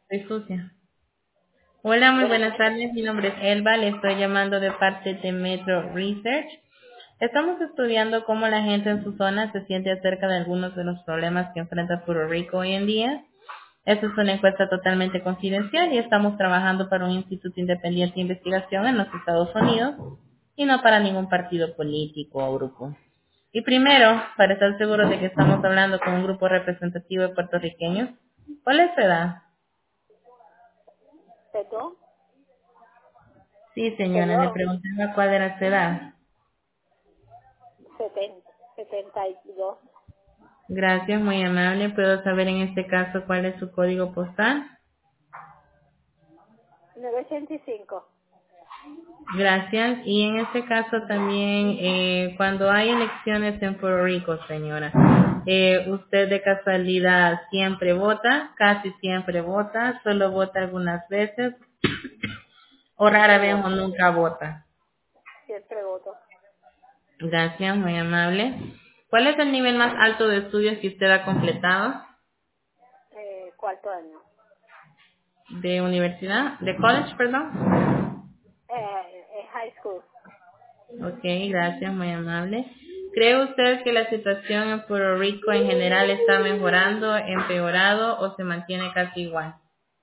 Soy sucia. Hola, muy Buenas buenas tardes. tardes. Mi nombre es Elba. Le estoy llamando de parte de Metro Research. Estamos estudiando cómo la gente en su zona se siente acerca de algunos de los problemas que enfrenta Puerto Rico hoy en día. Esta es una encuesta totalmente confidencial y estamos trabajando para un instituto independiente de investigación en los Estados Unidos y no para ningún partido político o grupo. Y primero, para estar seguros de que estamos hablando con un grupo representativo de puertorriqueños, ¿cuál es su edad? Perdón, Sí, señora, le perdón, preguntaba cuál era su edad. 72, Gracias, muy amable. ¿Puedo saber en este caso cuál es su código postal? 985. Gracias. Y en este caso también, cuando hay elecciones en Puerto Rico, señora, ¿usted de casualidad siempre vota? ¿Casi siempre vota? ¿Solo vota algunas veces? ¿O rara Siempre vez o voto, nunca vota? siempre voto. Gracias, muy amable. ¿Cuál es el nivel más alto de estudios que usted ha completado? Cuarto año. ¿De universidad? ¿De college, perdón? High school. Ok, gracias, muy amable. ¿Cree usted que la situación en Puerto Rico en general está mejorando, empeorado o se mantiene casi igual?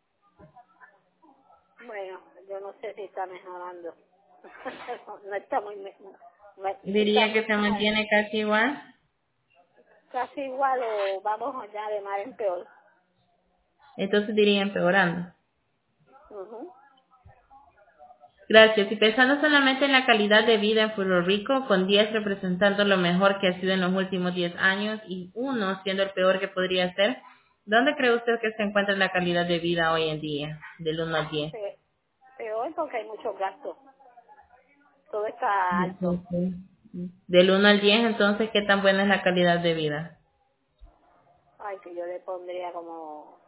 Bueno, yo no sé si está mejorando. No está muy, no está Diría que muy se mejor. mantiene casi igual. Casi igual o vamos allá de mal en peor. Entonces diría empeorando. Ujú. Gracias. Y pensando solamente en la calidad de vida en Puerto Rico, con 10 representando lo mejor que ha sido en los últimos 10 años y uno siendo el peor que podría ser, ¿dónde cree usted que se encuentra la calidad de vida hoy en día, del 1 al 10? Peor porque hay muchos gastos. Todo está alto. Entonces, del 1 al 10, entonces, ¿qué tan buena es la calidad de vida? Ay, que yo le pondría como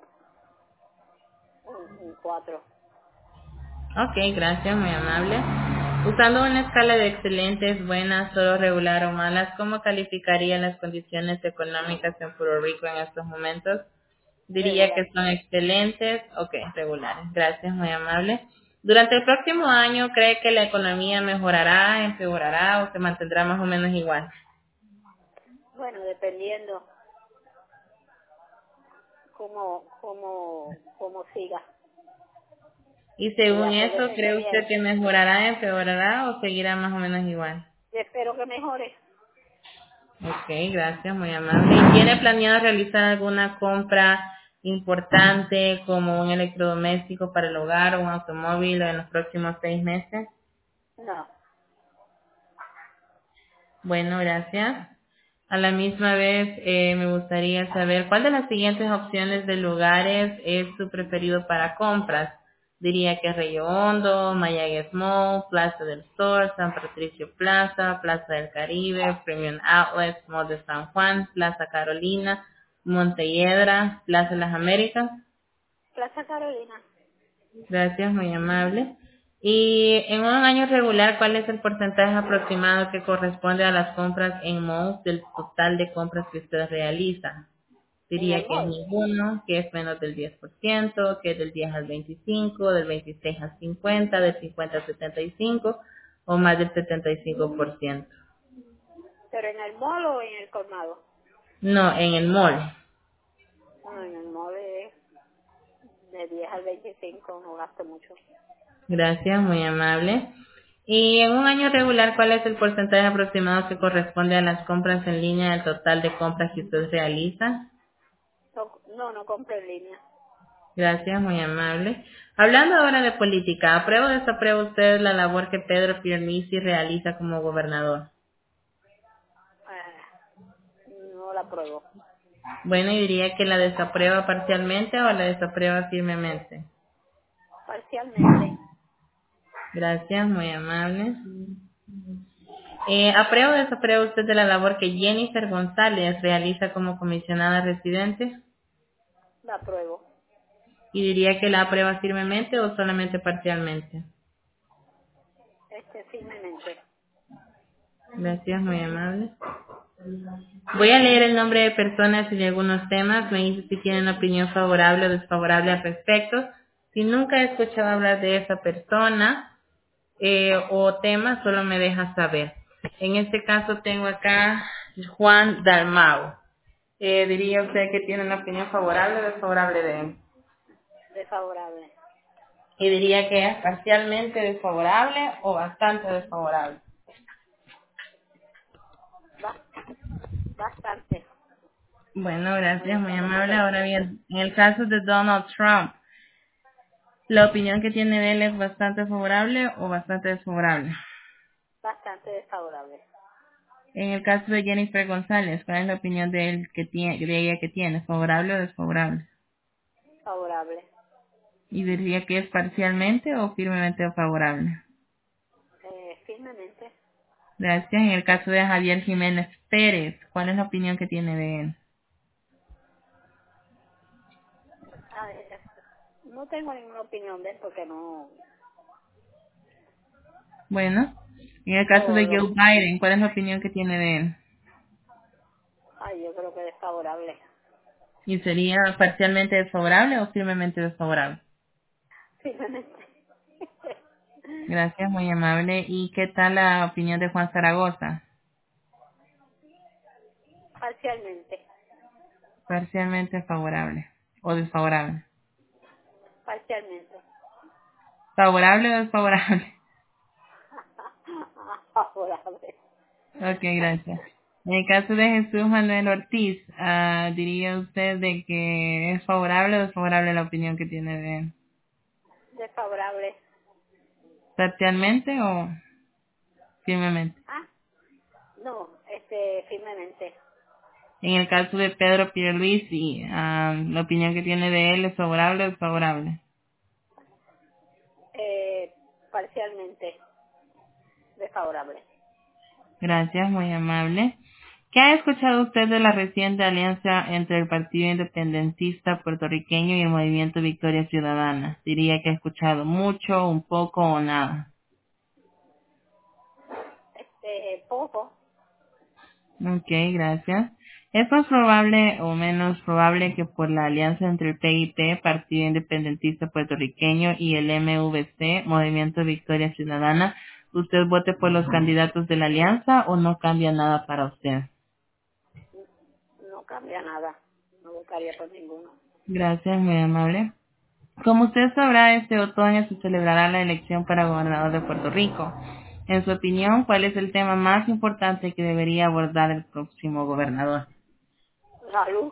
un 4. Ok, gracias, muy amable. Usando una escala de excelentes, buenas, solo regular o malas, ¿cómo calificaría las condiciones económicas en Puerto Rico en estos momentos? Diría Regular. que son excelentes, ok, regulares. Gracias, muy amable. Durante el próximo año, ¿cree que la economía mejorará, empeorará o se mantendrá más o menos igual? Bueno, dependiendo cómo siga. Y Y según eso, acuérdese que ¿cree usted viene. que mejorará, empeorará o seguirá más o menos igual? Y espero que mejore. Ok, gracias, muy amable. ¿Y tiene planeado realizar alguna compra importante como un electrodoméstico para el hogar o un automóvil en los próximos 6 meses? No. Bueno, gracias. A la misma vez, me gustaría saber cuál de las siguientes opciones de lugares es su preferido para compras. Diría que Río Hondo, Mayagüez Mall, Plaza del Sol, San Patricio Plaza, Plaza del Caribe, Premium Outlets, Mall de San Juan, Plaza Carolina, Montelledra, Plaza de las Américas. Plaza Carolina. Gracias, muy amable. Y en un año regular, ¿cuál es el porcentaje aproximado que corresponde a las compras en malls del total de compras que usted realiza? En Diría el que es mall. ninguno, que es menos del 10%, que es del 10 al 25, del 26 al 50, del 50 al 75 o más del 75%. Pero en el mall o en el colmado. No, en el mall. No, en el mall es de 10 al 25, no gasto mucho. Gracias, muy amable. Y en un año regular, ¿cuál es el porcentaje aproximado que corresponde a las compras en línea del total de compras que usted realiza? No compro en línea. Gracias, muy amable. Hablando ahora de política, ¿aprueba o desaprueba usted la labor que Pedro Pierluisi realiza como gobernador? No la pruebo. Bueno, y diría que la desaprueba parcialmente o la desaprueba firmemente. Parcialmente. Gracias, muy amable. ¿Aprueba o desaprueba usted de la labor que Jennifer González realiza como comisionada residente? La pruebo. Y diría que la aprueba firmemente o solamente parcialmente. Firmemente. Gracias, muy amable. Voy a leer el nombre de personas y de algunos temas. Me dice si tienen opinión favorable o desfavorable al respecto. Si nunca he escuchado hablar de esa persona o tema, solo me deja saber. En este caso tengo acá Juan Dalmau. ¿Diría usted que tiene una opinión favorable o desfavorable de él? Desfavorable. Y diría que es parcialmente desfavorable o bastante desfavorable. Ba- Bastante. Bueno, Muy gracias, muy amable. desfavorable. Ahora bien, en el caso de Donald Trump, ¿la opinión que tiene de él es bastante favorable o bastante desfavorable? Bastante desfavorable. En el caso de Jennifer González, ¿cuál es la opinión de él que tiene, de ella que tiene? ¿Favorable o desfavorable? Favorable. Y diría que es parcialmente o firmemente favorable. Firmemente. Gracias. En el caso de Javier Jiménez Pérez, ¿cuál es la opinión que tiene de él? Ah, no tengo ninguna opinión de él porque no Bueno, en el caso lo, de lo Joe Biden, ¿cuál es la opinión que tiene de él? ay, yo creo que desfavorable. ¿Y sería parcialmente desfavorable o firmemente desfavorable? Firmemente. Gracias, muy amable. ¿Y qué tal la opinión de Juan Zaragoza? Parcialmente. Parcialmente favorable o desfavorable. Parcialmente. ¿Favorable o desfavorable? Favorable. Ok, gracias. En el caso de Jesús Manuel Ortiz, ¿diría usted de que es favorable o desfavorable la opinión que tiene de él? Desfavorable. ¿Parcialmente o firmemente? Ah, no, firmemente. En el caso de Pedro Pierluisi, ¿la opinión que tiene de él es favorable o desfavorable? Parcialmente desfavorable. Gracias, muy amable. ¿Qué ha escuchado usted de la reciente alianza entre el Partido Independentista Puertorriqueño y el Movimiento Victoria Ciudadana? Diría que ha escuchado mucho, un poco o nada. Poco. Ok, gracias. ¿Es más probable o menos probable que por la alianza entre el PIP, Partido Independentista Puertorriqueño, y el MVC, Movimiento Victoria Ciudadana, usted vote por los candidatos de la alianza o no cambia nada para usted? No cambia nada. No votaría por ninguno. Gracias, muy amable. Como usted sabrá, este otoño se celebrará la elección para gobernador de Puerto Rico. En su opinión, ¿cuál es el tema más importante que debería abordar el próximo gobernador? Salud.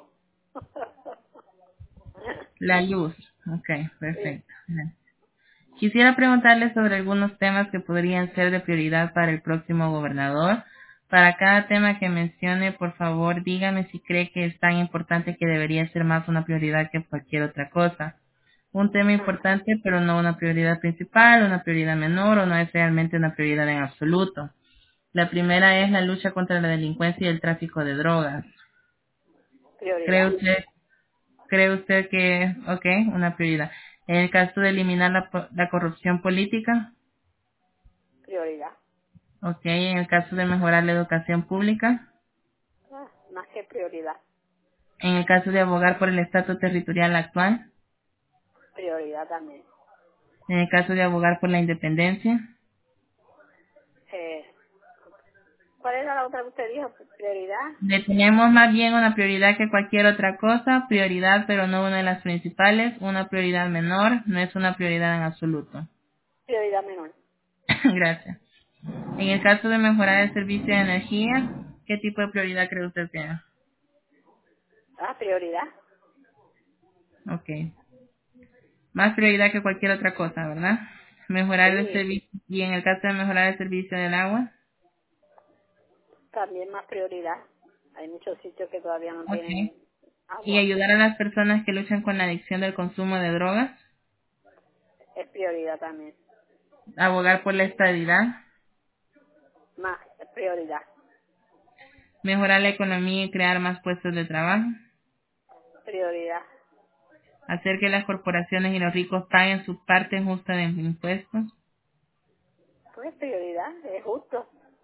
La luz. Ok, Sí. perfecto. Quisiera preguntarle sobre algunos temas que podrían ser de prioridad para el próximo gobernador. Para cada tema que mencione, por favor, dígame si cree que es tan importante que debería ser más una prioridad que cualquier otra cosa. Un tema Ah, importante, pero no una prioridad principal, una prioridad menor o no es realmente una prioridad en absoluto. La primera es la lucha contra la delincuencia y el tráfico de drogas. ¿Cree prioridad. usted, cree usted que es, ok, una prioridad? En el caso de eliminar la corrupción política, Prioridad. ok, en el caso de mejorar la educación pública, Más que prioridad. en el caso de abogar por el estatus territorial actual, Prioridad también. en el caso de abogar por la independencia, Eh, ¿Cuál era la otra que usted dijo? Prioridad. le tenemos más bien una prioridad que cualquier otra cosa, prioridad pero no una de las principales, una prioridad menor, no es una prioridad en absoluto. Prioridad menor. Gracias. En el caso de mejorar el servicio de energía, ¿qué tipo de prioridad cree usted que es? Prioridad. Ok. Más prioridad que cualquier otra cosa, ¿verdad? Mejorar el Sí, servicio, y en el caso de mejorar el servicio del agua, también más prioridad. Hay muchos sitios que todavía no ok. tienen Y agua. ayudar a las personas que luchan con la adicción del consumo de drogas, Es prioridad también. abogar por la estabilidad, Más prioridad. mejorar la economía y crear más puestos de trabajo, Prioridad. hacer que las corporaciones y los ricos paguen su parte justa de impuestos, Pues prioridad. Es justo.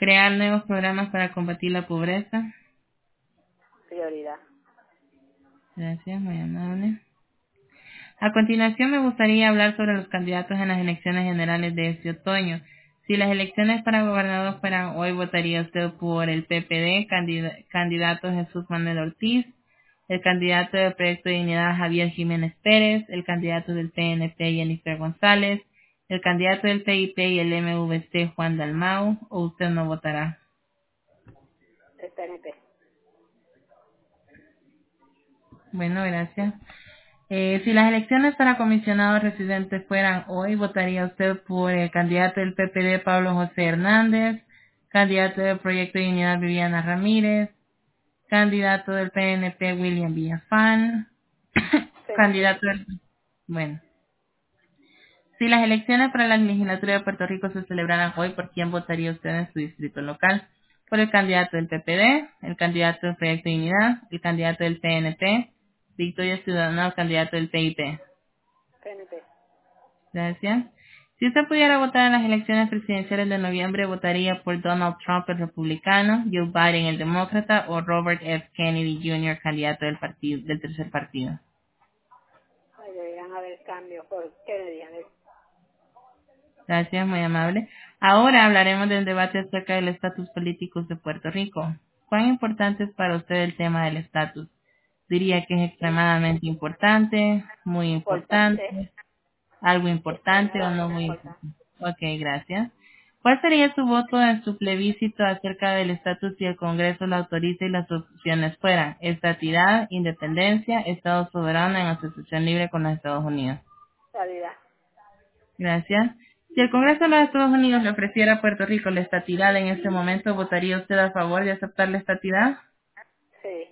Crear nuevos programas para combatir la pobreza. Prioridad. Gracias, muy amable. A continuación me gustaría hablar sobre los candidatos en las elecciones generales de este otoño. Si las elecciones para gobernador fueran hoy, ¿votaría usted por el PPD, candidato Jesús Manuel Ortiz, el candidato del Proyecto de Dignidad Javier Jiménez Pérez, el candidato del PNP Jennifer González, el candidato del PIP y el MVC Juan Dalmau, o usted no votará? El PNP. Bueno, gracias. Si las elecciones para comisionados residentes fueran hoy, ¿votaría usted por el candidato del PPD Pablo José Hernández, candidato del Proyecto de Dignidad Viviana Ramírez, candidato del PNP William Villafán, PNP. candidato del... Bueno, si las elecciones para la legislatura de Puerto Rico se celebraran hoy, ¿por quién votaría usted en su distrito local? Por el candidato del PPD, el candidato del Proyecto de Dignidad, el candidato del PNP, Victoria Ciudadana o candidato del PIP. PNP. Gracias. Si usted pudiera votar en las elecciones presidenciales de noviembre, ¿votaría por Donald Trump, el republicano, Joe Biden, el demócrata, o Robert F. Kennedy Jr., candidato del tercer partido? Ay, deberían haber cambios por Kennedy. A ver. Gracias, muy amable. Ahora hablaremos del debate acerca del estatus político de Puerto Rico. ¿Cuán importante es para usted el tema del estatus? Diría que es extremadamente importante, muy Importante. importante, algo importante o no Extremadamente muy importante. importante. Ok, gracias. ¿Cuál sería su voto en su plebiscito acerca del estatus si el Congreso lo autoriza y las opciones fueran estatidad, independencia, Estado soberano en asociación libre con los Estados Unidos? Calidad. Gracias. Si el Congreso de los Estados Unidos le ofreciera a Puerto Rico la estatidad en este momento, ¿votaría usted a favor de aceptar la estatidad? Sí.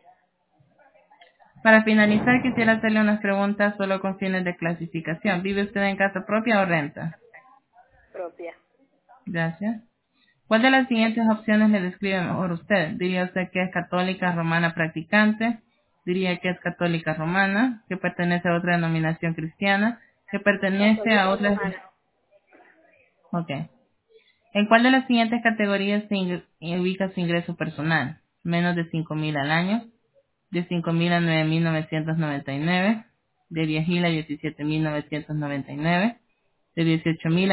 Para finalizar, quisiera hacerle unas preguntas solo con fines de clasificación. ¿Vive usted en casa propia o renta? Propia. Gracias. ¿Cuál de las siguientes opciones le describe mejor usted? ¿Diría usted que es católica romana practicante? ¿Diría que es católica romana? ¿Que pertenece a otra denominación cristiana? ¿Que pertenece a Católica otra... romana. Ok. ¿En cuál de las siguientes categorías se ubica su ingreso personal? Menos de 5,000 al año, de 5,000 a 9,999, de 10,000 a 17,999, de 18,000 a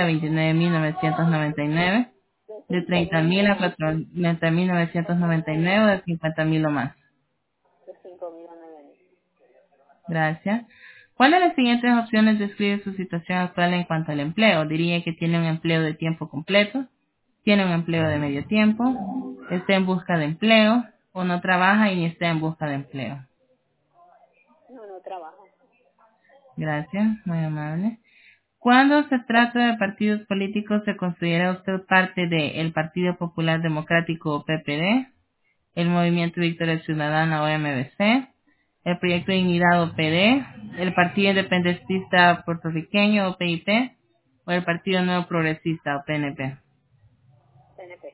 29,999, De de 5.000 30,000 a a 40,999 o de 50,000 o más. de 5.000 a 9.000. Gracias. ¿Cuál de las siguientes opciones describe su situación actual en cuanto al empleo? Diría que tiene un empleo de tiempo completo, tiene un empleo de medio tiempo, está en busca de empleo o no trabaja y ni está en busca de empleo. No, no trabajo. Gracias, muy amable. Cuando se trata de partidos políticos, ¿se considera usted parte de el Partido Popular Democrático o PPD, el Movimiento Victoria Ciudadana o MVC, el Proyecto de Dignidad o PD, el Partido Independentista Puertorriqueño o PIP, o el Partido Nuevo Progresista o PNP? PNP.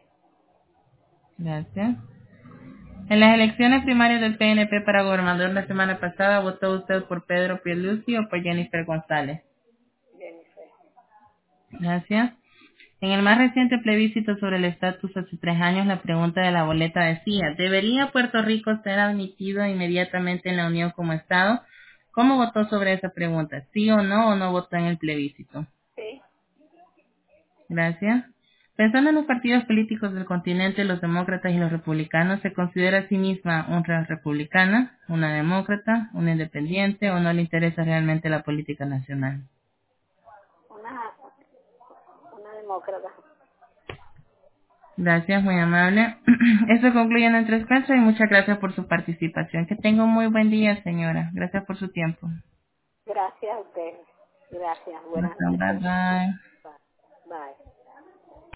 Gracias. En las elecciones primarias del PNP para gobernador la semana pasada, ¿votó usted por Pedro Pierluisi o por Jennifer González? Jennifer. Gracias. En el más reciente plebiscito sobre el estatus hace 3 años, la pregunta de la boleta decía, ¿debería Puerto Rico ser admitido inmediatamente en la Unión como Estado? ¿Cómo votó sobre esa pregunta? ¿Sí o no votó en el plebiscito? Sí. Gracias. Pensando en los partidos políticos del continente, los demócratas y los republicanos, ¿se considera a sí misma una republicana, una demócrata, una independiente o no le interesa realmente la política nacional? Una, una demócrata. Gracias, muy amable. Eso concluye nuestra encuesta y muchas gracias por su participación. Que tenga un muy buen día, señora. Gracias por su tiempo. Gracias a ustedes. Gracias. Buenas Bye noches. bye. Bye. Bye.